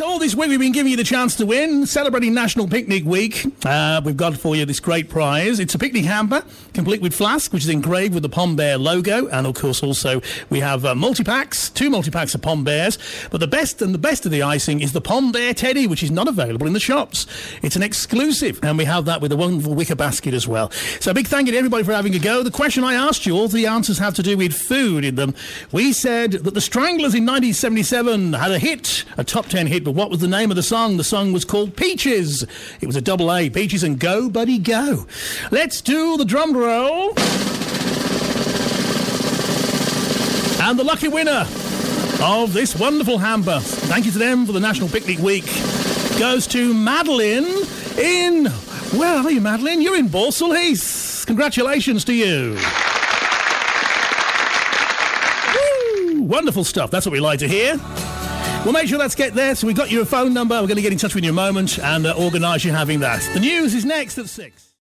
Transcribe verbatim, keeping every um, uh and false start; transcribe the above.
all this week we've been giving you the chance to win, celebrating National Picnic Week. Uh, we've got for you this great prize. It's a picnic hamper, complete with flask, which is engraved with the Pom Bear logo. And, of course, also we have uh, multi-packs, two multi-packs of Pom Bears. But the best and the best of the icing is the Pom Bear Teddy, which is not available in the shops. It's an exclusive, and we have that with a wonderful wicker basket as well. So a big thank you to everybody for having a go. The question I asked you, all the answers have to do with food in them. We said that the Stranglers in nineteen seventy-seven had a hit, a top ten hit, but what was the name of the song? The song was called Peaches. It was a double A, Peaches and Go, Buddy, Go. Let's do the drum roll. And the lucky winner of this wonderful hamper, thank you to them for the National Picnic Week, goes to Madeline in... Where are you, Madeline? You're in Balsall Heath. Congratulations to you. Woo! Wonderful stuff. That's what we like to hear. We'll make sure that's get there. So we've got your phone number. We're going to get in touch with you in a moment and uh, organise you having that. The news is next at six.